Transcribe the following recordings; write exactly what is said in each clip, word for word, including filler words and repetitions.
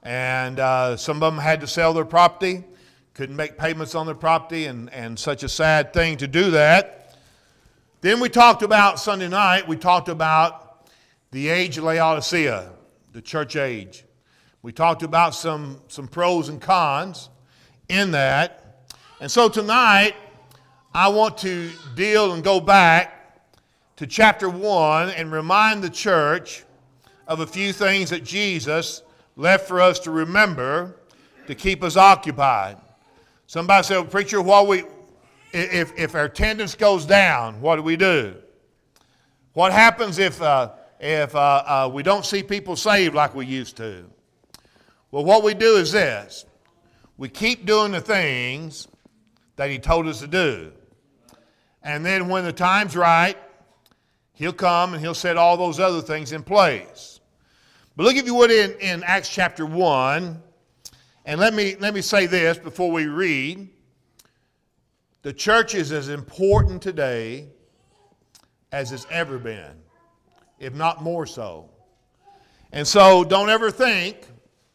And uh, some of them had to sell their property, couldn't make payments on their property, and, and such a sad thing to do that. Then we talked about, Sunday night, we talked about the age of Laodicea, the church age. We talked about some, some pros and cons in that. And so tonight, I want to deal and go back to chapter one and remind the church of a few things that Jesus left for us to remember to keep us occupied. Somebody said, well, preacher, what we, if, if our attendance goes down, what do we do? What happens if, uh, if uh, uh, we don't see people saved like we used to? Well, what we do is this. We keep doing the things that he told us to do. And then when the time's right, he'll come and he'll set all those other things in place. But look, if you would, in, in Acts chapter one, and let me, let me say this before we read. The church is as important today as it's ever been, if not more so. And so don't ever think,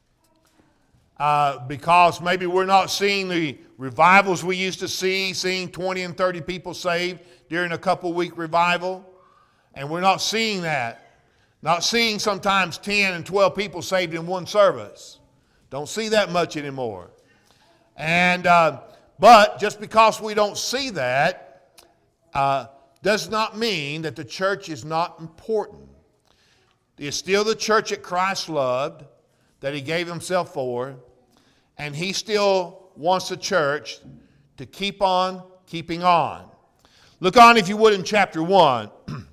uh, because maybe we're not seeing the revivals we used to see, seeing twenty and thirty people saved during a couple week revival, and we're not seeing that. Not seeing sometimes ten and twelve people saved in one service. Don't see that much anymore. And uh, but just because we don't see that uh, does not mean that the church is not important. It's still the church that Christ loved, that he gave himself for, and he still wants the church to keep on keeping on. Look on, if you would, in chapter one.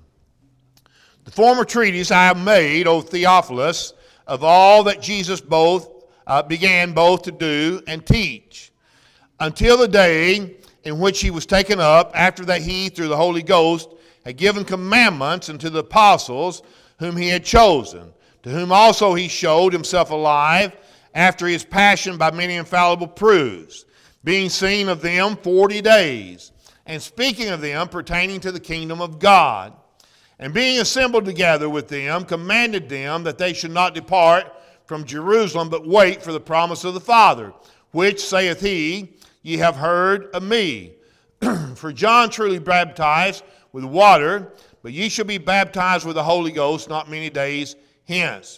The former treatise I have made, O Theophilus, of all that Jesus both uh, began both to do and teach, until the day in which he was taken up, after that he, through the Holy Ghost, had given commandments unto the apostles whom he had chosen, to whom also he showed himself alive after his passion by many infallible proofs, being seen of them forty days, and speaking of them pertaining to the kingdom of God. And being assembled together with them, commanded them that they should not depart from Jerusalem, but wait for the promise of the Father, which, saith he, ye have heard of me. For John truly baptized with water, but ye shall be baptized with the Holy Ghost not many days hence.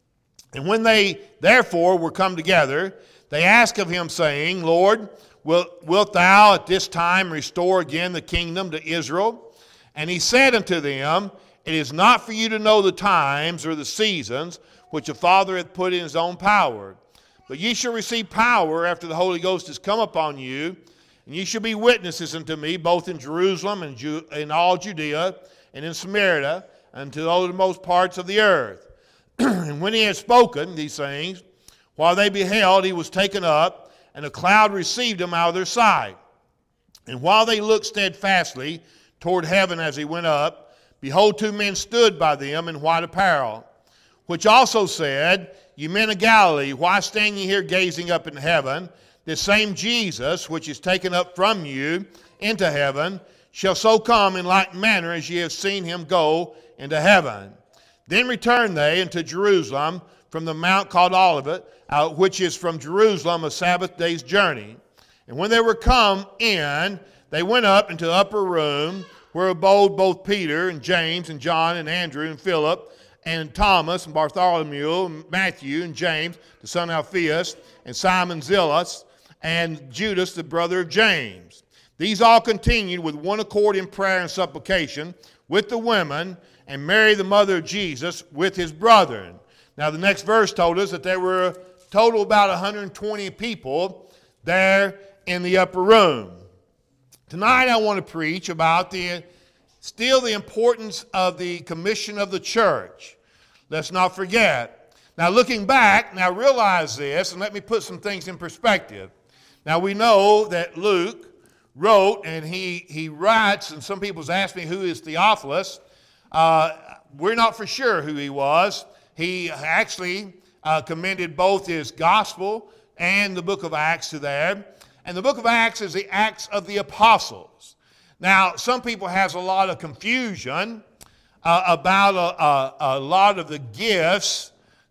And when they therefore were come together, they asked of him, saying, Lord, wilt, wilt thou at this time restore again the kingdom to Israel? And he said unto them, it is not for you to know the times or the seasons which the Father hath put in his own power. But ye shall receive power after the Holy Ghost is come upon you, and ye shall be witnesses unto me, both in Jerusalem and Ju- in all Judea and in Samaria, and to the uttermost parts of the earth. And when he had spoken these things, while they beheld, he was taken up, and a cloud received him out of their sight. And while they looked steadfastly toward heaven as he went up, behold, two men stood by them in white apparel, which also said, Ye men of Galilee, why stand ye here gazing up in heaven? This same Jesus, which is taken up from you into heaven, shall so come in like manner as ye have seen him go into heaven. Then returned they into Jerusalem from the mount called Olivet, uh, which is from Jerusalem a Sabbath day's journey. And when they were come in, they went up into the upper room, where abode both Peter and James and John and Andrew and Philip and Thomas and Bartholomew and Matthew and James, the son of Alphaeus, and Simon Zealot, and Judas, the brother of James. These all continued with one accord in prayer and supplication with the women, and Mary, the mother of Jesus, with his brethren. Now the next verse told us that there were a total about one hundred twenty people there in the upper room. Tonight I want to preach about the still the importance of the commission of the church. Let's not forget. Now looking back, now realize this, and let me put some things in perspective. Now we know that Luke wrote, and he, he writes, and some people's asked me who is Theophilus. Uh, we're not for sure who he was. He actually uh, commended both his gospel and the book of Acts to there. And the book of Acts is the Acts of the Apostles. Now, some people has a lot of confusion uh, about a, a, a lot of the gifts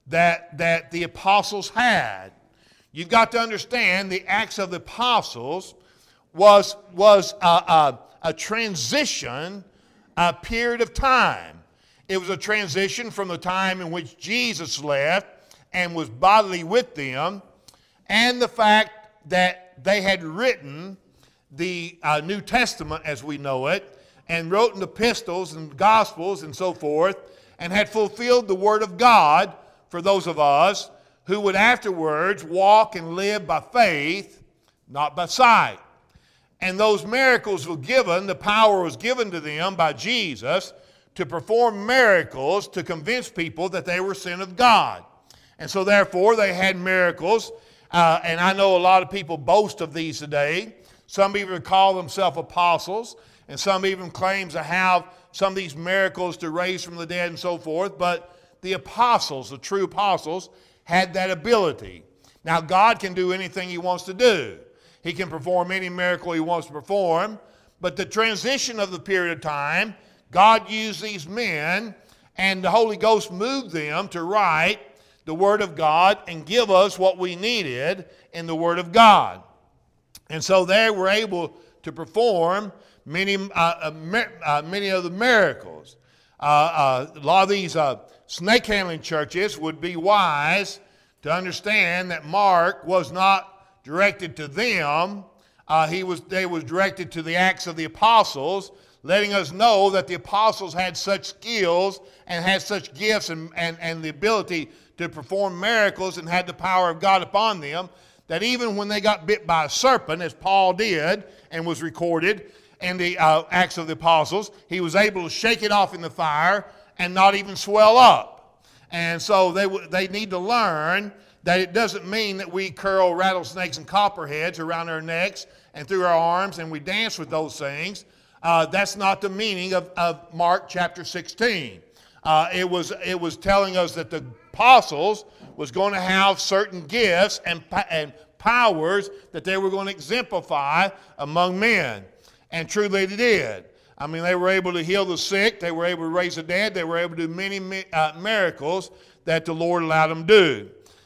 that, that the apostles had. You've got to understand the Acts of the Apostles was, was a, a, a transition, a period of time. It was a transition from the time in which Jesus left and was bodily with them, and the fact that they had written the uh, New Testament as we know it, and wrote in epistles and gospels and so forth, and had fulfilled the Word of God for those of us who would afterwards walk and live by faith, not by sight. And those miracles were given, the power was given to them by Jesus to perform miracles to convince people that they were sent of God. And so therefore they had miracles, uh, and I know a lot of people boast of these today. Some even call themselves apostles, and some even claim to have some of these miracles to raise from the dead and so forth. But the apostles, the true apostles, had that ability. Now God can do anything He wants to do. He can perform any miracle He wants to perform. But the transition of the period of time, God used these men, and the Holy Ghost moved them to write the Word of God and give us what we needed in the Word of God. And so they were able to perform many, uh, uh, many of the miracles. Uh, uh, a lot of these uh, snake handling churches would be wise to understand that Mark was not directed to them. Uh, he was, they was directed to the Acts of the Apostles, letting us know that the apostles had such skills and had such gifts and, and, and the ability to perform miracles and had the power of God upon them, that even when they got bit by a serpent, as Paul did and was recorded in the uh, Acts of the Apostles, he was able to shake it off in the fire and not even swell up. And so they, w- they need to learn that it doesn't mean that we curl rattlesnakes and copperheads around our necks and through our arms and we dance with those things. Uh, that's not the meaning of, of Mark chapter sixteen. Uh, it was, it was telling us that the apostles was going to have certain gifts and, and powers that they were going to exemplify among men. And truly they did. I mean, they were able to heal the sick. They were able to raise the dead. They were able to do many uh, miracles that the Lord allowed them to do.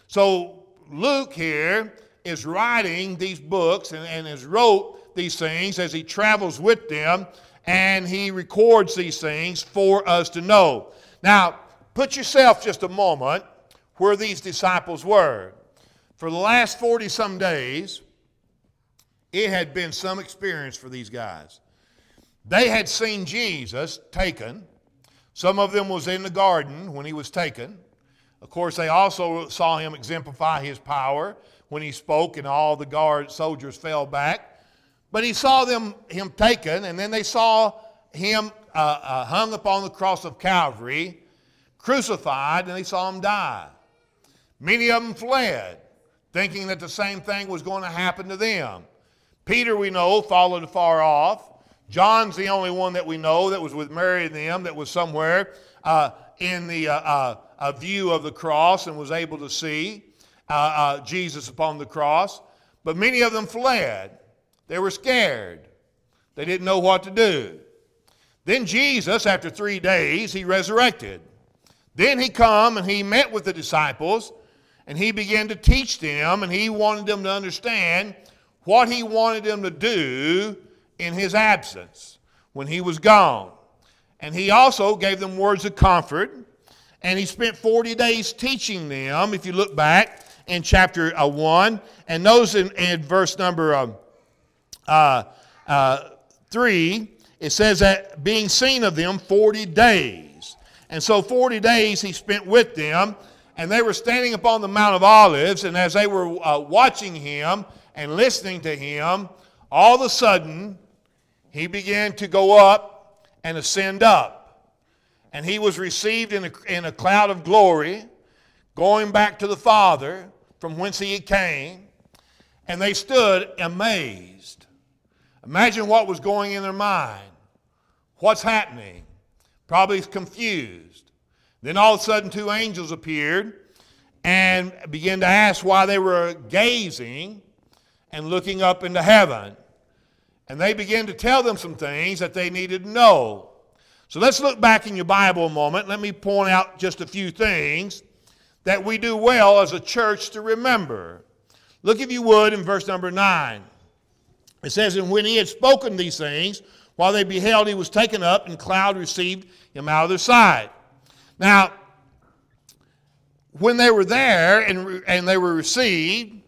So Luke here is writing these books and, and has wrote these things as he travels with them, and he records these things for us to know. Now, put yourself just a moment where these disciples were. For the last forty-some days, it had been some experience for these guys. They had seen Jesus taken. Some of them was in the garden when he was taken. Of course, they also saw him exemplify his power when he spoke and all the guard soldiers fell back. But he saw them him taken, and then they saw him uh, uh, hung upon the cross of Calvary, crucified, and they saw him die. Many of them fled, thinking that the same thing was going to happen to them. Peter, we know, followed afar off. John's the only one that we know that was with Mary and them, that was somewhere uh, in the uh, uh, uh, view of the cross and was able to see uh, uh, Jesus upon the cross. But many of them fled. They were scared. They didn't know what to do. Then Jesus, after three days, he resurrected. Then he come and he met with the disciples, and he began to teach them, and he wanted them to understand what he wanted them to do in his absence when he was gone. And he also gave them words of comfort, and he spent forty days teaching them, if you look back in chapter uh, one, and notice in, in verse number uh, uh, uh, three, it says that being seen of them forty days. And so forty days he spent with them, and they were standing upon the Mount of Olives, and as they were uh, watching him and listening to him, all of a sudden he began to go up and ascend up. And he was received in a, in a cloud of glory, going back to the Father from whence he came, and they stood amazed. Imagine what was going in their mind. What's happening? Probably confused. Then all of a sudden two angels appeared and began to ask why they were gazing and looking up into heaven. And they began to tell them some things that they needed to know. So let's look back in your Bible a moment. Let me point out just a few things that we do well as a church to remember. Look, if you would, in verse number nine. It says, and when he had spoken these things, while they beheld, he was taken up, and cloud received him out of their sight. Now, when they were there and, and they were received,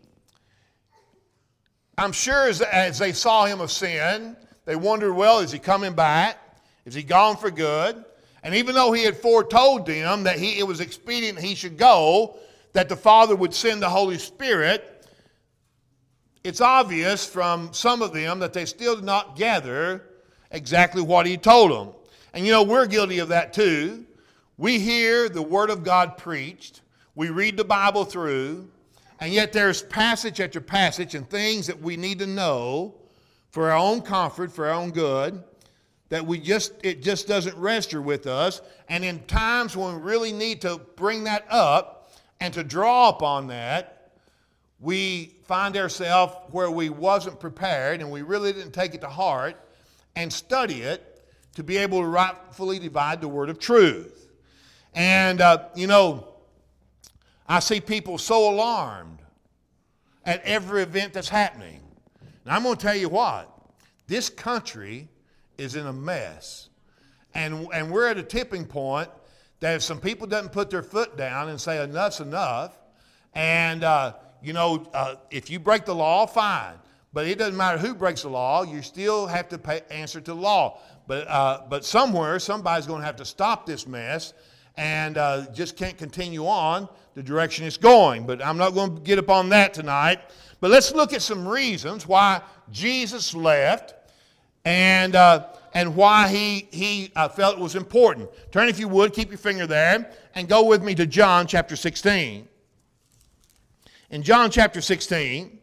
I'm sure as, as they saw him ascend, they wondered, well, is he coming back? Is he gone for good? And even though he had foretold them that he, it was expedient he should go, that the Father would send the Holy Spirit, it's obvious from some of them that they still did not gather exactly what he told them. And you know, we're guilty of that too. We hear the Word of God preached, we read the Bible through, and yet there's passage after passage and things that we need to know for our own comfort, for our own good, that we just it just doesn't register with us. And in times when we really need to bring that up and to draw upon that, we find ourselves where we wasn't prepared and we really didn't take it to heart and study it to be able to rightfully divide the word of truth. And, uh, you know, I see people so alarmed at every event that's happening. And I'm going to tell you what, this country is in a mess. And, and we're at a tipping point that if some people doesn't put their foot down and say enough's enough, and, uh, you know, uh, if you break the law, fine. But it doesn't matter who breaks the law, you still have to pay, answer to the law. But, uh, but somewhere, somebody's going to have to stop this mess and uh, just can't continue on the direction it's going. But I'm not going to get up on that tonight. But let's look at some reasons why Jesus left and uh, and why he, he uh, felt it was important. Turn, if you would, keep your finger there, and go with me to John chapter sixteen. In John chapter sixteen,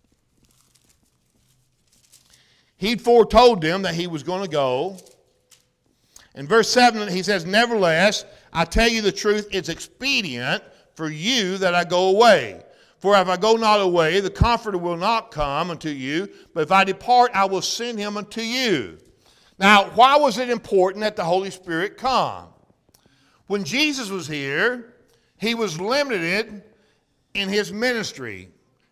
he'd foretold them that he was going to go. In verse seven, he says, nevertheless, I tell you the truth, it's expedient for you that I go away. For if I go not away, the Comforter will not come unto you, but if I depart, I will send him unto you. Now, why was it important that the Holy Spirit come? When Jesus was here, he was limited in his ministry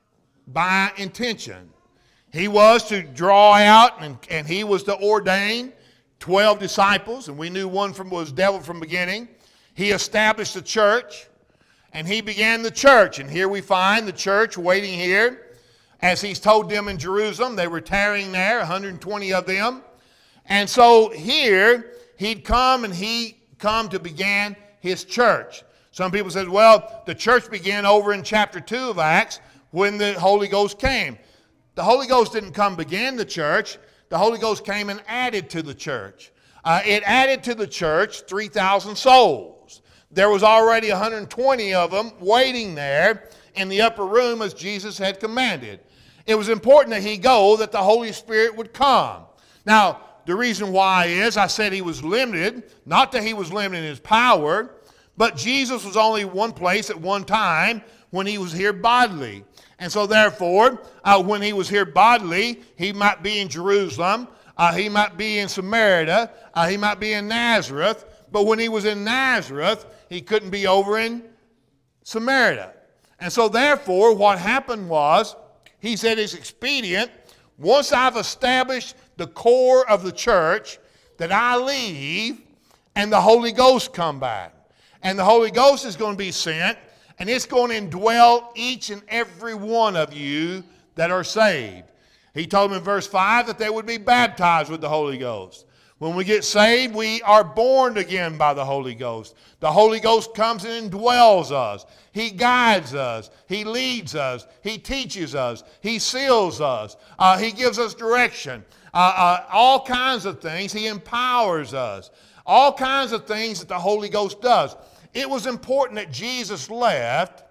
by intention. He was to draw out, and, and he was to ordain twelve disciples, and we knew one from was devil from the beginning. He established the church, and he began the church. And here we find the church waiting here. As he's told them in Jerusalem, they were tarrying there, one hundred twenty of them. And so here, he'd come and he come to begin his church. Some people said, well, the church began over in chapter two of Acts when the Holy Ghost came. The Holy Ghost didn't come begin the church. The Holy Ghost came and added to the church. Uh, it added to the church three thousand souls. There was already one hundred twenty of them waiting there in the upper room as Jesus had commanded. It was important that he go, that the Holy Spirit would come. Now, the reason why is, I said he was limited, not that he was limited in his power, but Jesus was only one place at one time when he was here bodily. And so therefore, uh, when he was here bodily, he might be in Jerusalem, uh, he might be in Samaria, uh, he might be in Nazareth, but when he was in Nazareth, he couldn't be over in Samaria. And so therefore, what happened was, he said it's expedient, once I've established the core of the church, that I leave and the Holy Ghost come back. And the Holy Ghost is going to be sent, and it's going to indwell each and every one of you that are saved. He told them in verse five that they would be baptized with the Holy Ghost. When we get saved, we are born again by the Holy Ghost. The Holy Ghost comes and indwells us. He guides us. He leads us. He teaches us. He seals us. Uh, he gives us direction. Uh, uh, all kinds of things. He empowers us. All kinds of things that the Holy Ghost does. It was important that Jesus left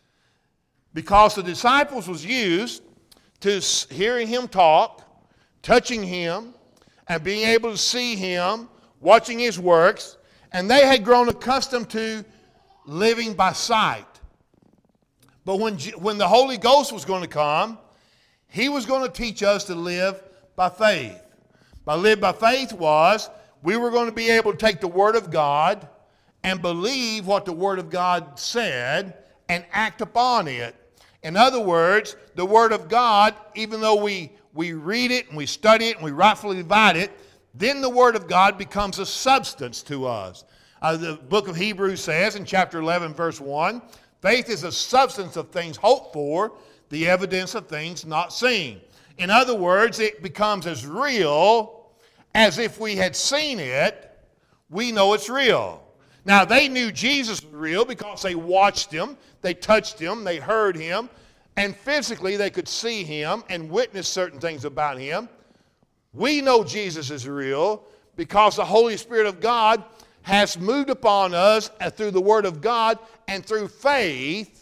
because the disciples was used to hearing him talk, touching him, and being able to see him, watching his works, and they had grown accustomed to living by sight. But when, when the Holy Ghost was going to come, he was going to teach us to live by faith. By live by faith was, we were going to be able to take the Word of God and believe what the Word of God said and act upon it. In other words, the Word of God, even though we, we read it and we study it and we rightfully divide it, then the Word of God becomes a substance to us. Uh, the book of Hebrews says in chapter eleven, verse one, faith is a substance of things hoped for, the evidence of things not seen. In other words, it becomes as real as if we had seen it. We know it's real. Now, they knew Jesus was real because they watched him, they touched him, they heard him, and physically they could see him and witness certain things about him. We know Jesus is real because the Holy Spirit of God has moved upon us through the Word of God, and through faith,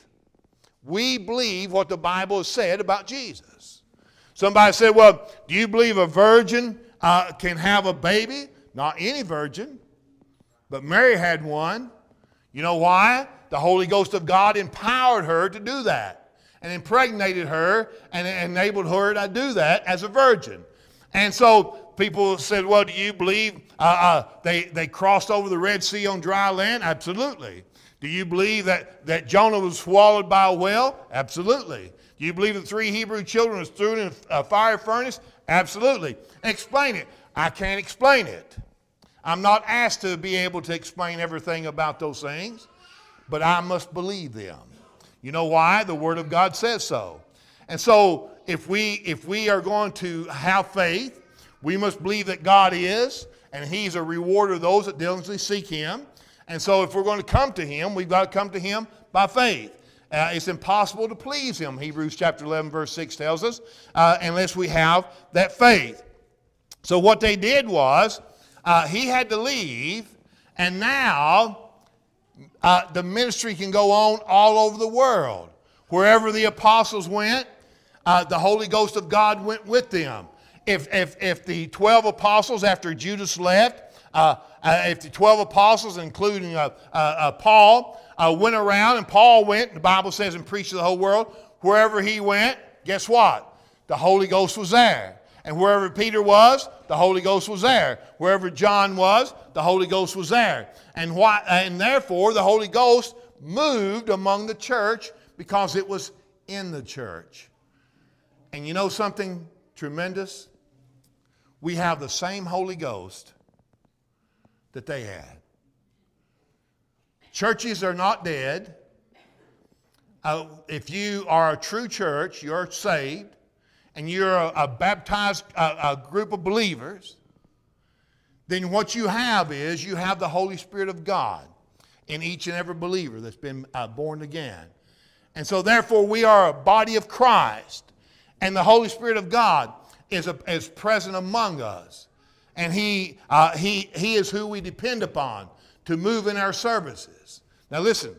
we believe what the Bible has said about Jesus. Somebody said, well, do you believe a virgin uh, can have a baby? Not any virgin, but Mary had one. You know why? The Holy Ghost of God empowered her to do that and impregnated her and enabled her to do that as a virgin. And so people said, well, do you believe uh, uh, they, they crossed over the Red Sea on dry land? Absolutely. Do you believe that, that Jonah was swallowed by a whale? Absolutely. Do you believe the three Hebrew children was thrown in a fire furnace? Absolutely. Explain it. I can't explain it. I'm not asked to be able to explain everything about those things, but I must believe them. You know why? The Word of God says so. And so if we if we are going to have faith, we must believe that God is, and he's a rewarder of those that diligently seek him. And so if we're going to come to him, we've got to come to him by faith. Uh, it's impossible to please him, Hebrews chapter eleven, verse six tells us, uh, unless we have that faith. So what they did was, uh, he had to leave, and now uh, the ministry can go on all over the world. Wherever the apostles went, uh, the Holy Ghost of God went with them. If, if, if the twelve apostles, after Judas left, uh, uh, if the twelve apostles, including uh, uh, uh, Paul, uh, went around, and Paul went, the Bible says, and preached to the whole world, wherever he went, guess what? The Holy Ghost was there. And wherever Peter was, the Holy Ghost was there. Wherever John was, the Holy Ghost was there. And, why, and therefore, the Holy Ghost moved among the church because it was in the church. And you know something tremendous? We have the same Holy Ghost that they had. Churches are not dead. Uh, if you are a true church, you're saved, and you're a, a baptized a, a group of believers, then what you have is you have the Holy Spirit of God in each and every believer that's been uh, born again. And so therefore we are a body of Christ, and the Holy Spirit of God is, a, is present among us. And he, uh, he, he is who we depend upon to move in our services. Now listen,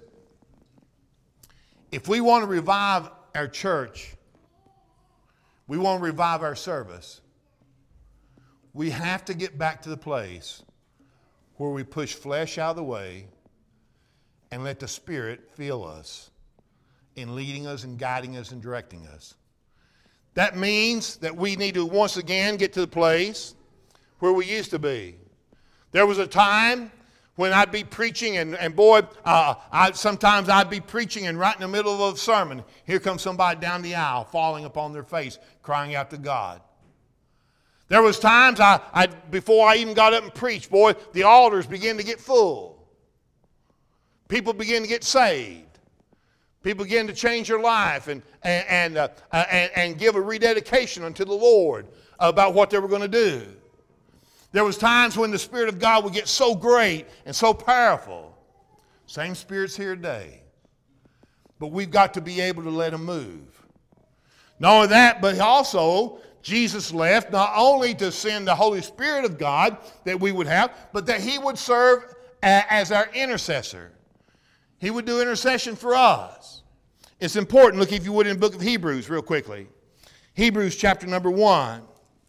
if we want to revive our church, we want to revive our service, we have to get back to the place where we push flesh out of the way and let the Spirit fill us in leading us and guiding us and directing us. That means that we need to once again get to the place where we used to be. There was a time when I'd be preaching, and, and boy, uh, I, sometimes I'd be preaching, and right in the middle of a sermon, here comes somebody down the aisle, falling upon their face, crying out to God. There was times I, I before I even got up and preached, boy, the altars began to get full. People began to get saved. People begin to change their life and, and, and, uh, and, and give a rededication unto the Lord about what they were going to do. There was times when the Spirit of God would get so great and so powerful. Same Spirit's here today. But we've got to be able to let him move. Not only that, but also Jesus left not only to send the Holy Spirit of God that we would have, but that he would serve as our intercessor. He would do intercession for us. It's important. Look, if you would, in the book of Hebrews real quickly. Hebrews chapter number one.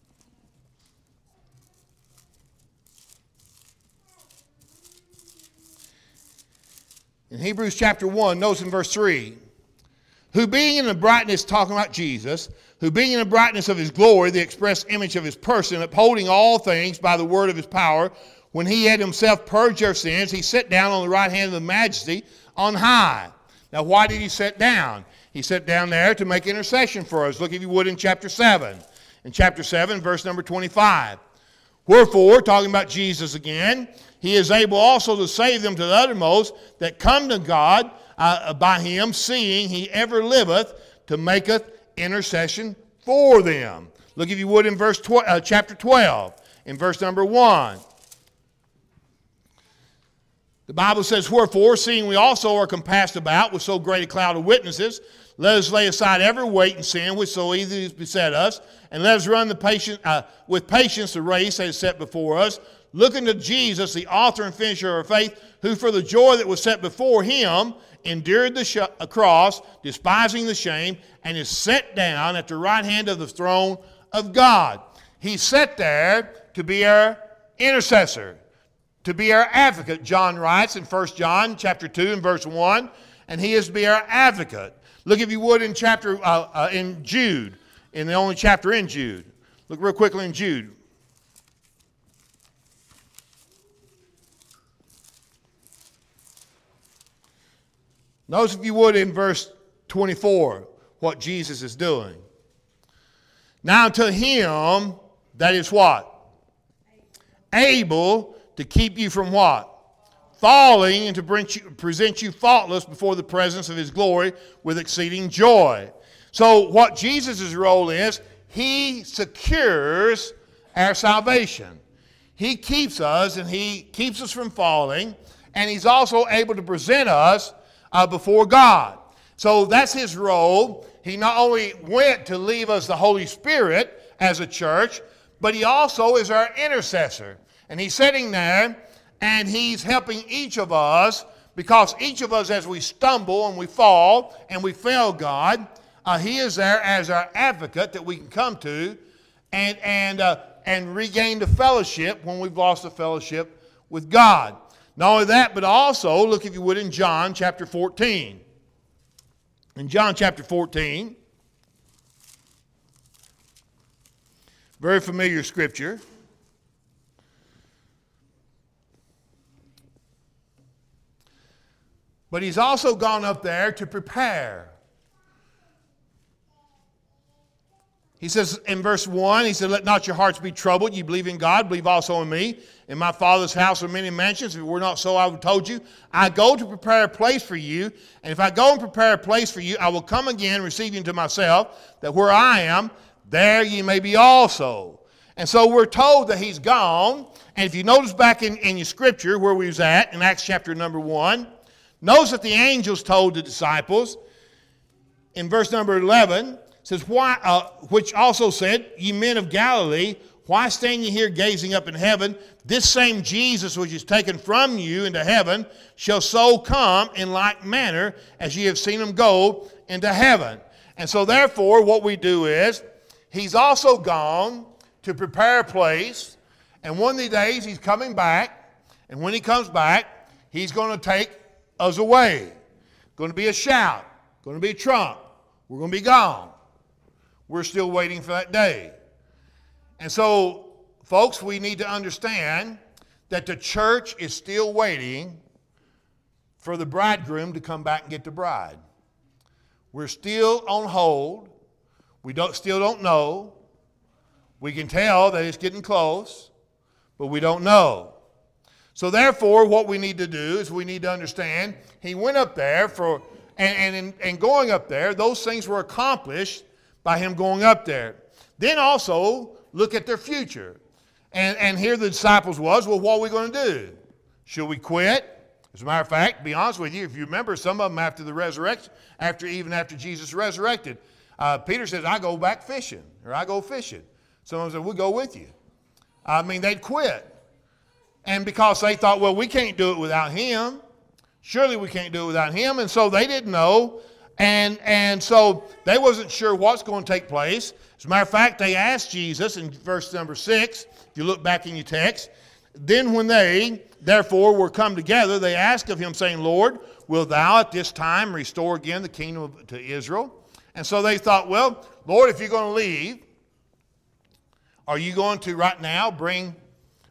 In Hebrews chapter one, notice in verse three, who being in the brightness, talking about Jesus, who being in the brightness of his glory, the express image of his person, upholding all things by the word of his power, When he had himself purged our sins, he sat down on the right hand of the Majesty on high. Now, why did he sit down? He sat down there to make intercession for us. Look, if you would, in chapter seven. In chapter seven, verse number twenty-five. Wherefore, talking about Jesus again, he is able also to save them to the uttermost that come to God uh, by him, seeing he ever liveth to maketh intercession for them. Look, if you would, in verse tw- uh, chapter twelve, in verse number one. The Bible says, wherefore, seeing we also are compassed about with so great a cloud of witnesses, let us lay aside every weight and sin which so easily beset us, and let us run the patient, uh, with patience the race that is set before us, looking to Jesus, the author and finisher of our faith, who for the joy that was set before him endured the sh- cross, despising the shame, and is set down at the right hand of the throne of God. He sat there to be our intercessor, to be our advocate. John writes in First John chapter two and verse one, and he is to be our advocate. Look, if you would, in chapter uh, uh, in Jude, in the only chapter in Jude. Look real quickly in Jude. Notice, if you would, in verse twenty-four, what Jesus is doing. Now to him that is what? Able to keep you from what? Falling, and to bring you, present you faultless before the presence of his glory with exceeding joy. So what Jesus' role is, he secures our salvation. He keeps us, and he keeps us from falling, and he's also able to present us uh, before God. So that's his role. He not only went to leave us the Holy Spirit as a church, but he also is our intercessor. And he's sitting there, and he's helping each of us, because each of us, as we stumble and we fall and we fail God, uh, he is there as our advocate that we can come to and, and, uh, and regain the fellowship when we've lost the fellowship with God. Not only that, but also, look, if you would, in John chapter fourteen. In John chapter fourteen, very familiar scripture. But he's also gone up there to prepare. He says in verse one, he said, let not your hearts be troubled. You believe in God, believe also in me. In my Father's house are many mansions. If it were not so, I would have told you. I go to prepare a place for you. And if I go and prepare a place for you, I will come again, receive you to myself, that where I am, there ye may be also. And so we're told that he's gone. And if you notice back in, in your scripture where we was at, in Acts chapter number one, notice that the angels told the disciples, in verse number eleven, says, "Why? Uh, which also said, ye men of Galilee, why stand ye here gazing up in heaven? This same Jesus which is taken from you into heaven shall so come in like manner as ye have seen him go into heaven." And so therefore what we do is, he's also gone to prepare a place, and one of these days he's coming back, and when he comes back, he's going to take us away. Going to be a shout, going to be a trump. We're going to be gone. We're still waiting for that day. And so, folks, we need to understand that the church is still waiting for the bridegroom to come back and get the bride. We're still on hold. We don't, still don't know. We can tell that it's getting close, but we don't know. So therefore, what we need to do is we need to understand he went up there for, and, and, in, and going up there, those things were accomplished by him going up there. Then also, look at their future. And, and here the disciples was, well, what are we going to do? Should we quit? As a matter of fact, to be honest with you, if you remember, some of them after the resurrection, after even after Jesus resurrected, uh, Peter says, I go back fishing, or I go fishing. Some of them said, we'll go with you. I mean, they'd quit. And because they thought, well, we can't do it without him. Surely we can't do it without him. And so they didn't know. And, and so they wasn't sure what's going to take place. As a matter of fact, they asked Jesus in verse number six, if you look back in your text, then when they, therefore, were come together, they asked of him, saying, Lord, wilt thou at this time restore again the kingdom of, to Israel? And so they thought, well, Lord, if you're going to leave, are you going to right now bring,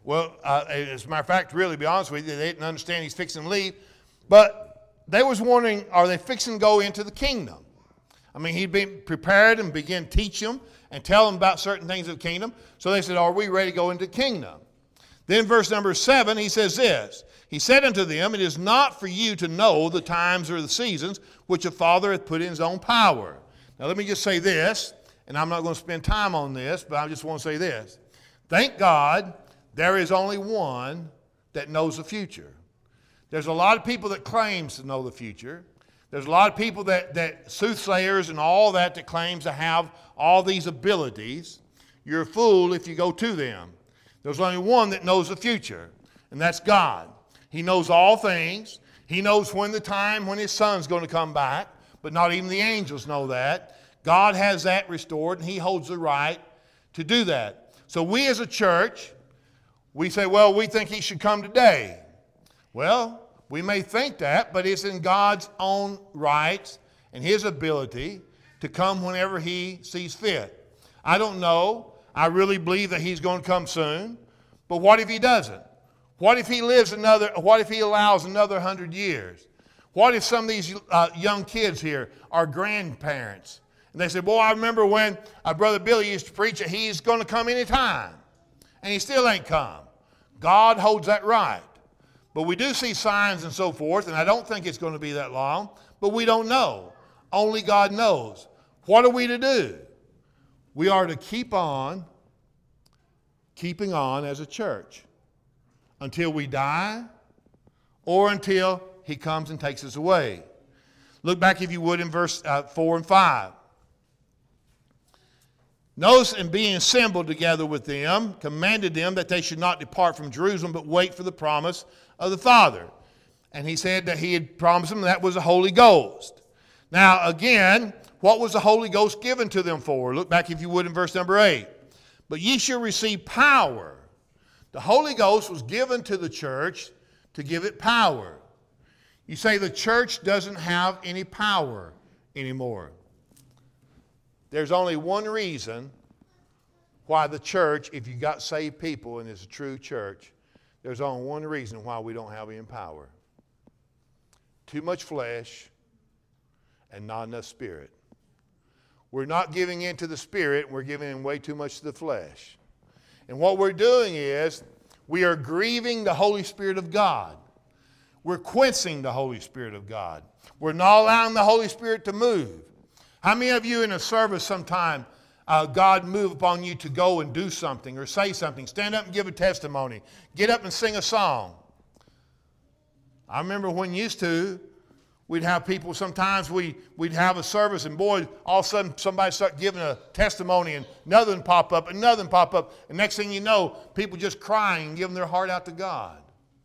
Well, uh, as a matter of fact, really, to be honest with you, they didn't understand he's fixing to leave. But they was wondering, are they fixing to go into the kingdom? I mean, he'd been prepared and began to teach them and tell them about certain things of the kingdom. So they said, are we ready to go into the kingdom? Then verse number seven, he says this. He said unto them, it is not for you to know the times or the seasons which the Father hath put in his own power. Now let me just say this, and I'm not going to spend time on this, but I just want to say this. Thank God there is only one that knows the future. There's a lot of people that claims to know the future. There's a lot of people that, that soothsayers and all that that claims to have all these abilities. You're a fool if you go to them. There's only one that knows the future, and that's God. He knows all things. He knows when the time when his son's going to come back, but not even the angels know that. God has that restored, and he holds the right to do that. So we as a church, we say, well, we think he should come today. Well, we may think that, but it's in God's own rights and his ability to come whenever he sees fit. I don't know. I really believe that he's going to come soon. But what if he doesn't? What if he lives another, what if he allows another hundred years? What if some of these uh, young kids here are grandparents? And they say, boy, I remember when uh, Brother Billy used to preach that he's going to come anytime. And he still ain't come. God holds that right. But we do see signs and so forth, and I don't think it's going to be that long, but we don't know. Only God knows. What are we to do? We are to keep on, keeping on as a church until we die or until he comes and takes us away. Look back, if you would, in verse uh, four and five. Notice, and being assembled together with them, commanded them that they should not depart from Jerusalem, but wait for the promise of the Father. And he said that he had promised them that was the Holy Ghost. Now, again, what was the Holy Ghost given to them for? Look back, if you would, in verse number eight. But ye shall receive power. The Holy Ghost was given to the church to give it power. You say the church doesn't have any power anymore. There's only one reason why the church, if you got saved people and it's a true church, there's only one reason why we don't have any power. Too much flesh and not enough spirit. We're not giving in to the spirit, we're giving in way too much to the flesh. And what we're doing is we are grieving the Holy Spirit of God. We're quenching the Holy Spirit of God. We're not allowing the Holy Spirit to move. How many of you in a service sometime uh, God move upon you to go and do something or say something, stand up and give a testimony, get up and sing a song? I remember when used to, we'd have people, sometimes we, we'd have a service and boy, all of a sudden somebody start giving a testimony and another one pop up, another one pop up. And next thing you know, people just crying and giving their heart out to God.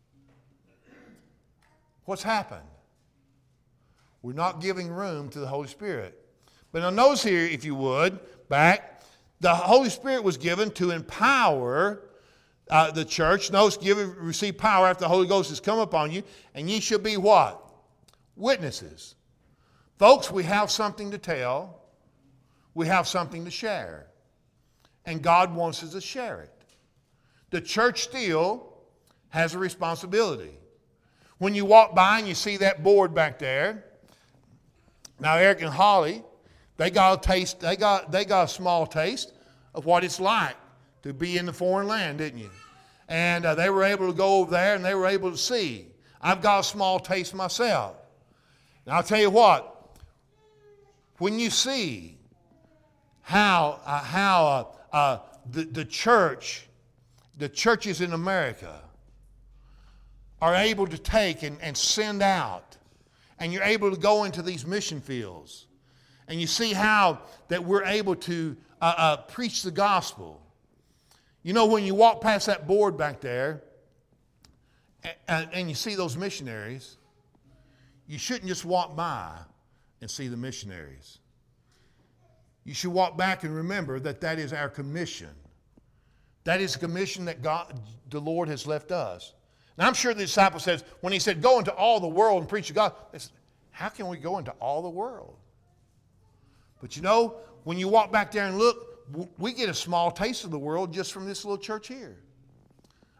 What's happened? We're not giving room to the Holy Spirit. But now notice here, if you would, back, the Holy Spirit was given to empower uh, the church. Notice, give, receive power after the Holy Ghost has come upon you, and ye shall be what? Witnesses. Folks, we have something to tell. We have something to share. And God wants us to share it. The church still has a responsibility. When you walk by and you see that board back there, now Eric and Holly, they got a taste, they got, they got a small taste of what it's like to be in the foreign land, didn't you? And uh, they were able to go over there and they were able to see. I've got a small taste myself. Now I'll tell you what, when you see how, uh, how uh, uh, the, the church, the churches in America are able to take and, and send out, and you're able to go into these mission fields, and you see how that we're able to uh, uh, preach the gospel. You know, when you walk past that board back there and, and you see those missionaries, you shouldn't just walk by and see the missionaries. You should walk back and remember that that is our commission. That is the commission that God, the Lord has left us. Now, I'm sure the disciple says, when he said, go into all the world and preach the gospel, they said, how can we go into all the world? But you know, when you walk back there and look, we get a small taste of the world just from this little church here.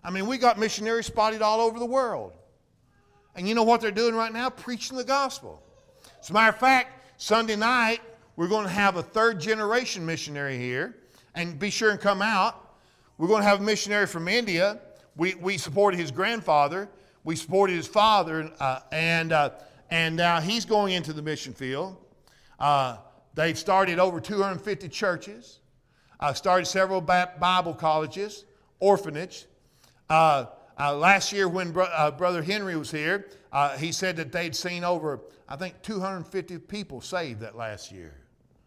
I mean, we got missionaries spotted all over the world. And you know what they're doing right now? Preaching the gospel. As a matter of fact, Sunday night, we're going to have a third generation missionary here. And be sure and come out. We're going to have a missionary from India. We, we supported his grandfather. We supported his father. Uh, and, uh, and now he's going into the mission field. Uh, they've started over two hundred fifty churches. Uh, started several Bible colleges, orphanage. Uh, uh, last year when bro- uh, Brother Henry was here, uh, he said that they'd seen over, I think, two hundred fifty people saved that last year.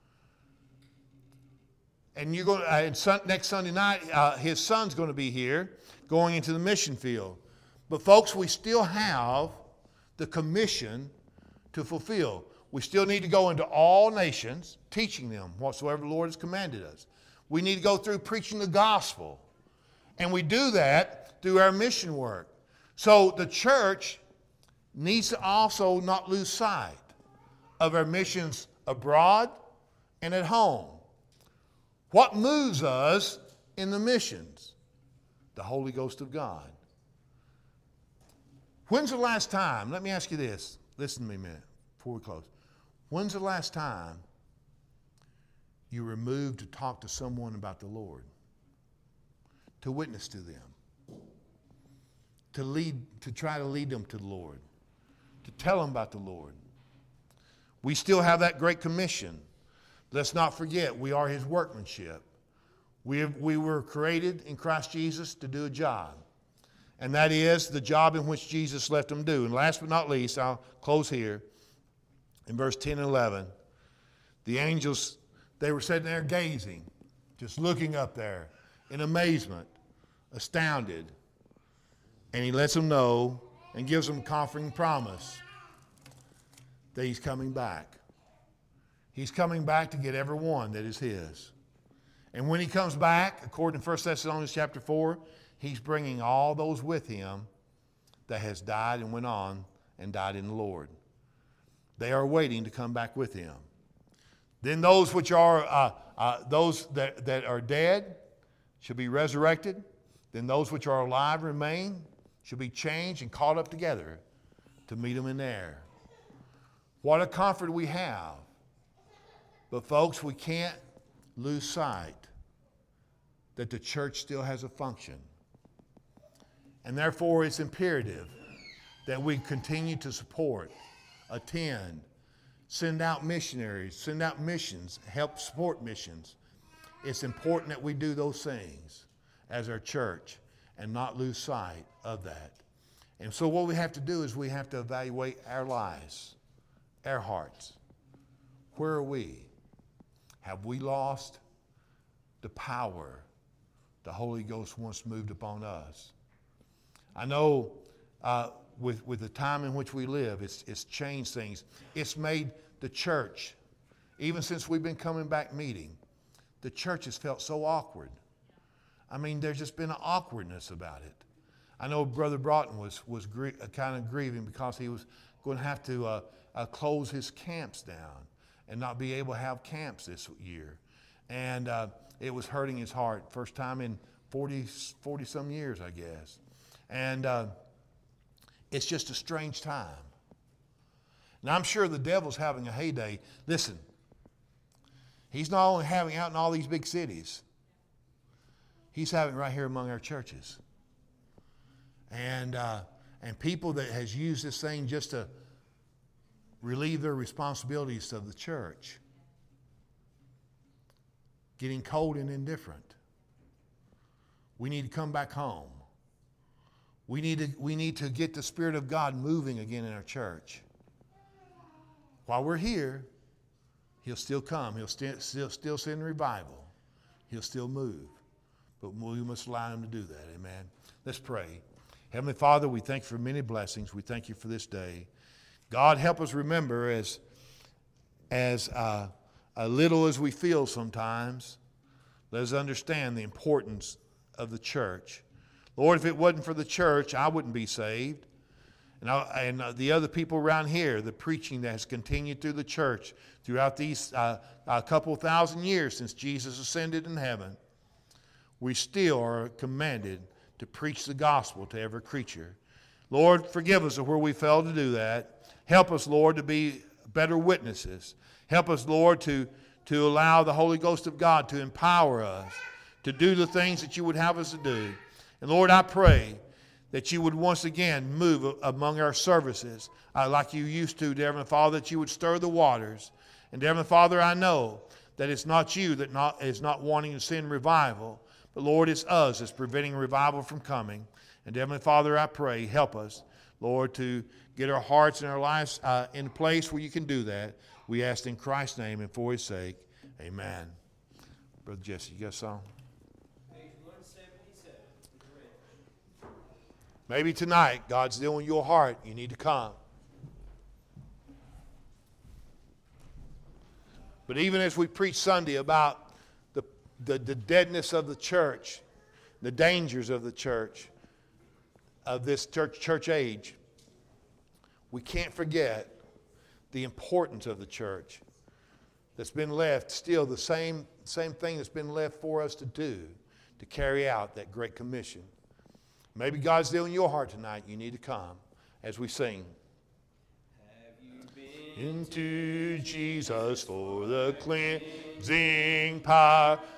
And you're going to, uh, sun, next Sunday night, uh, his son's going to be here going into the mission field. But folks, we still have the commission to fulfill. We still need to go into all nations, teaching them whatsoever the Lord has commanded us. We need to go through preaching the gospel. And we do that through our mission work. So the church needs to also not lose sight of our missions abroad and at home. What moves us in the missions? The Holy Ghost of God. When's the last time, let me ask you this, listen to me a minute before we close. When's the last time you were moved to talk to someone about the Lord? To witness to them? To lead, to try to lead them to the Lord? To tell them about the Lord? We still have that great commission. Let's not forget, we are his workmanship. We, have, we were created in Christ Jesus to do a job. And that is the job in which Jesus left them to do. And last but not least, I'll close here. In verse ten and eleven, the angels, they were sitting there gazing, just looking up there in amazement, astounded. And he lets them know and gives them a comforting promise that he's coming back. He's coming back to get every one that is his. And when he comes back, according to First Thessalonians chapter four, he's bringing all those with him that has died and went on and died in the Lord. They are waiting to come back with him. Then those which are uh, uh, those that, that are dead shall be resurrected. Then those which are alive remain shall be changed and caught up together to meet them in the air. What a comfort we have. But folks, we can't lose sight that the church still has a function. And therefore it's imperative that we continue to support, attend, send out missionaries, send out missions, help support missions. It's important that we do those things as our church and not lose sight of that. And so what we have to do is we have to evaluate our lives, our hearts. Where are we? Have we lost the power the Holy Ghost once moved upon us? I know uh, with, with the time in which we live, it's, it's changed things. It's made the church, even since we've been coming back meeting, the church has felt so awkward. I mean, there's just been an awkwardness about it. I know Brother Broughton was, was gr- kind of grieving because he was going to have to uh, uh, close his camps down and not be able to have camps this year. And uh, it was hurting his heart. First time in forty, forty some years, I guess. And uh, it's just a strange time. Now, I'm sure the devil's having a heyday. Listen, he's not only having it out in all these big cities, he's having it right here among our churches. And, uh, and people that has used this thing just to relieve their responsibilities of the church, getting cold and indifferent. We need to come back home. We need to, we need to get the Spirit of God moving again in our church. While we're here, he'll still come. He'll still, still, still send revival. He'll still move. But we must allow him to do that. Amen. Let's pray. Heavenly Father, we thank you for many blessings. We thank you for this day. God, help us remember, as, as uh, a little as we feel sometimes, let us understand the importance of the church. Lord, if it wasn't for the church, I wouldn't be saved. And, I, and uh, the other people around here, the preaching that has continued through the church throughout these uh, a couple thousand years since Jesus ascended in heaven, we still are commanded to preach the gospel to every creature. Lord, forgive us of where we failed to do that. Help us, Lord, to be better witnesses. Help us, Lord, to, to allow the Holy Ghost of God to empower us to do the things that you would have us to do. And Lord, I pray that you would once again move among our services uh, like you used to, dear Heavenly Father, that you would stir the waters. And dear Heavenly Father, I know that it's not you that not, is not wanting to send revival, but Lord, it's us that's preventing revival from coming. And dear Heavenly Father, I pray, help us, Lord, to get our hearts and our lives uh, in a place where you can do that. We ask in Christ's name and for his sake. Amen. Brother Jesse, you got a song? Maybe tonight God's dealing with your heart. You need to come. But even as we preach Sunday about the, the, the deadness of the church, the dangers of the church, of this church, church age, we can't forget the importance of the church that's been left, still the same, same thing that's been left for us to do, to carry out that great commission. Maybe God's dealing in your heart tonight. You need to come as we sing. Have you been into Jesus for the cleansing power